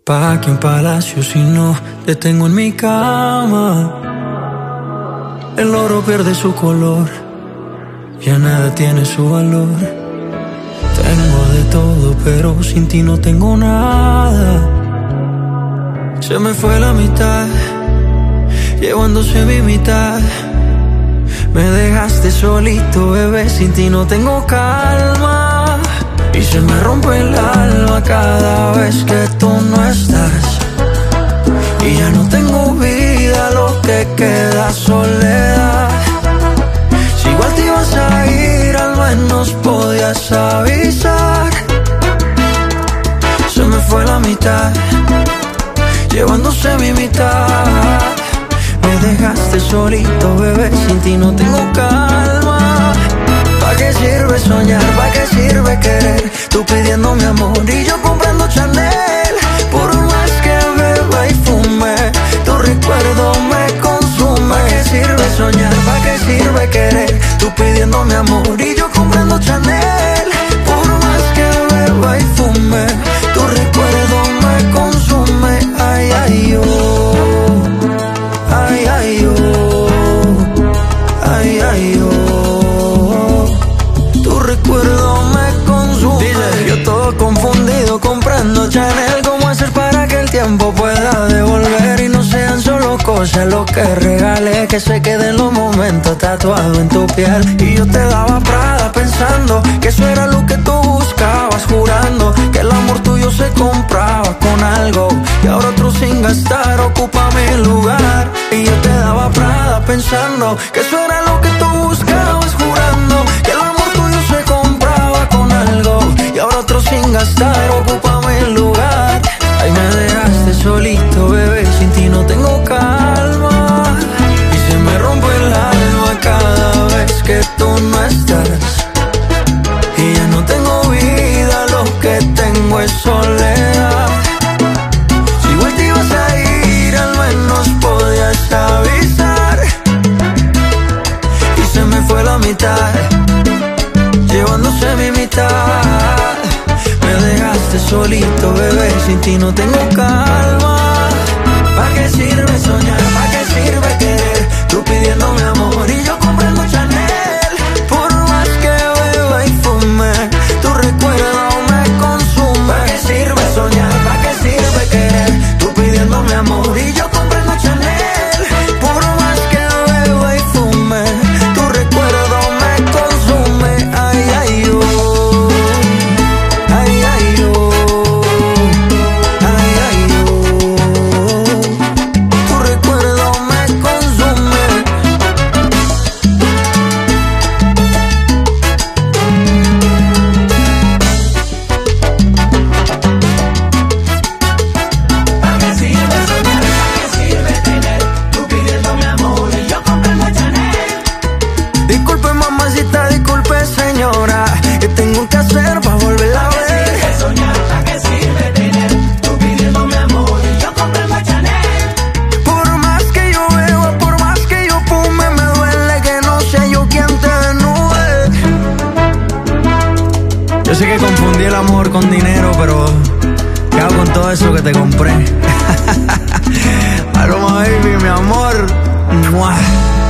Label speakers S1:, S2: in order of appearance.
S1: Pa' que un palacio si no te tengo en mi cama. El oro pierde su color, ya nada tiene su valor. Tengo de todo, pero sin ti no tengo nada. Se me fue la mitad, llevándose mi mitad. Me dejaste solito, bebé, sin ti no tengo calma. Y se me rompe el alma cada vez que tú no estás. Y ya no tengo vida, lo que queda soledad. Si igual te ibas a ir, al menos podías avisar. Se me fue la mitad, llevándose mi mitad. Me dejaste solito, bebé, sin ti no tengo calma. ¿Pa' qué sirve soñar? ¿Pa' qué sirve querer? Tú pidiendo mi amor y yo comprando Chanel. Por más que beba y fume, tu recuerdo me consume. ¿Pa' qué sirve soñar? ¿Pa' qué sirve querer? Tú pidiendo mi amor y yo comprando Chanel. Por más que beba y fume, tu recuerdo me consume. Ay, ay, oh. Ay, ay, oh. Ay, ay, oh. Tu recuerdo me consume. Dice, yo todo confundido comprando Chanel. ¿Cómo hacer para que el tiempo pueda devolver y no sean solo cosas lo que regalé? Que se queden los momentos tatuados en tu piel. Y yo te daba Prada pensando que eso era lo que tú buscabas, jurando que el amor tuyo se compraba con algo. Y ahora otro sin gastar ocupa mi lugar. Y yo te daba Prada pensando que eso era lo que tú buscabas, jurando que el amor tuyo se compraba con algo. Y ahora otro sin gastar ocupa mi lugar. Ay, me dejaste solito, bebé, sin ti no tengo calma. Y se me rompe el alma cada vez que tú no estás. Y ya no tengo vida, lo que tengo es soledad. Si igual te ibas a ir, al menos podías avisar. Y se me fue la mitad, llevándose mi mitad. Me dejaste solito, bebé, sin ti no tengo calma. ¿Pa' qué sirve soñar? ¿Pa' qué sirve querer? Tú pidiendo mi amor y yo comprando Chanel. Por más que beba y fume, tu recuerdo me consume. ¿Pa' qué sirve soñar? ¿Pa' qué sirve querer? Tú pidiendo mi amor y yo comprando Chanel. Por más que beba y fume, tu recuerdo me consume. Ay, ay, oh. Ay, ay, oh. Ay, ay, oh. Tu recuerdo me consume.
S2: ¿Pa' qué sirve soñar? ¿Pa' qué sirve tener? Tú pidiendo mi amor y yo comprando Chanel.
S1: Disculpe mamacita, disculpe señora, que tengo que hacer para volverla a
S2: ¿Pa' qué
S1: ver.
S2: sirve soñar? ¿Pa' qué sirve tener? Tú pidiendo mi amor y yo comprando Chanel.
S1: Por más que yo beba, por más que yo fume, me duele que no sea yo quien te desnude. Yo sé que confundí el amor con dinero, pero ¿qué hago con todo eso que te compré? Aroma baby, mi amor. ¡Mua!